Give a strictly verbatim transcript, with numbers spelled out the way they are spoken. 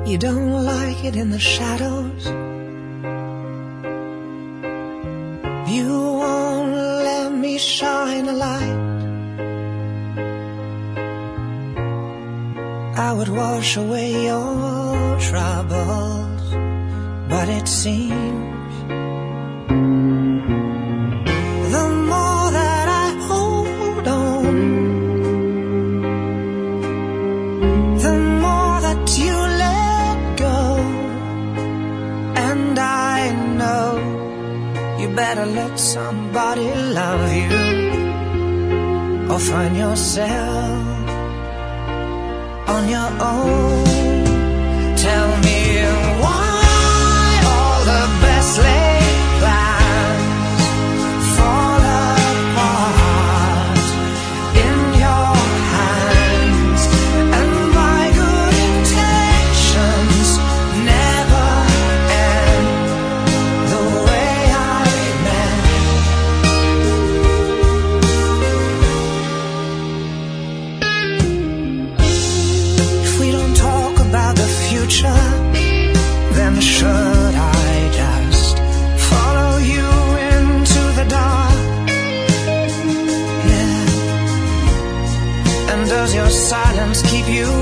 You don't like it in the shadows. You won't let me shine a light. I would wash away your troubles, but it seems the more that I hold on, the more that you let go. And I know you better let somebody love you, or find yourself on your own. Tell me why all the best laid plans fall apart in your hands, and my good intentions never end the way I meant. If we don't talk about the future, then should I just follow you into the dark? Yeah. And does your silence keep you